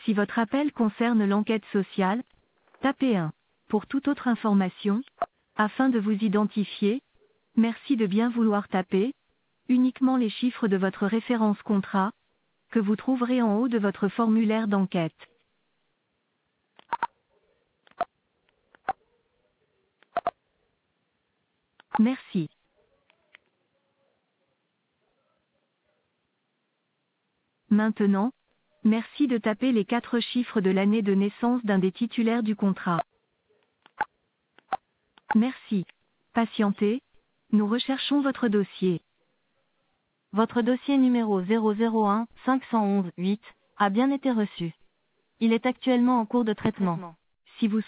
Si votre appel concerne l'enquête sociale, tapez 1. Pour toute autre information, afin de vous identifier, merci de bien vouloir taper uniquement les chiffres de votre référence contrat, que vous trouverez en haut de votre formulaire d'enquête. Merci. Maintenant, merci de taper les 4 chiffres de l'année de naissance d'un des titulaires du contrat. Merci. Patientez, nous recherchons votre dossier. Votre dossier numéro 001 511 8 a bien été reçu. Il est actuellement en cours de traitement. Si vous